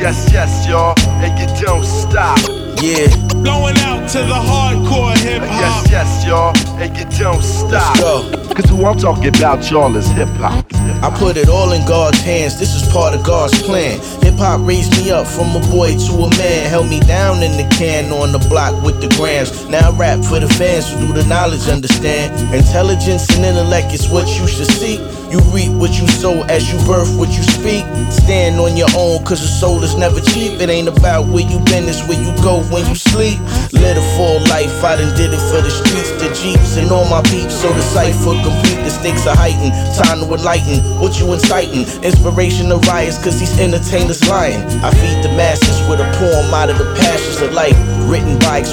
Yes, yes, y'all, and you don't stop. Yeah. Going out to the hardcore hip hop. Yes, yes, y'all, and you don't stop. Let's go. Cause who I'm talking about, y'all, is hip hop. I put it all in God's hands, this is part of God's plan. Hip-hop raised me up from a boy to a man. Held me down in the can on the block with the grams. Now I rap for the fans who do the knowledge understand. Intelligence and intellect is what you should seek. You reap what you sow as you birth what you speak. Stand on your own cause the soul is never cheap. It ain't about where you been, it's where you go when you sleep. Live a full life, I done did it for the streets, the jeeps, and all my peeps. So the cipher complete, the stakes are heightened. Time to enlighten, what you inciting? Inspiration to riots cause these entertainers lying. I feed the masses with a poem out of the passions of life, written by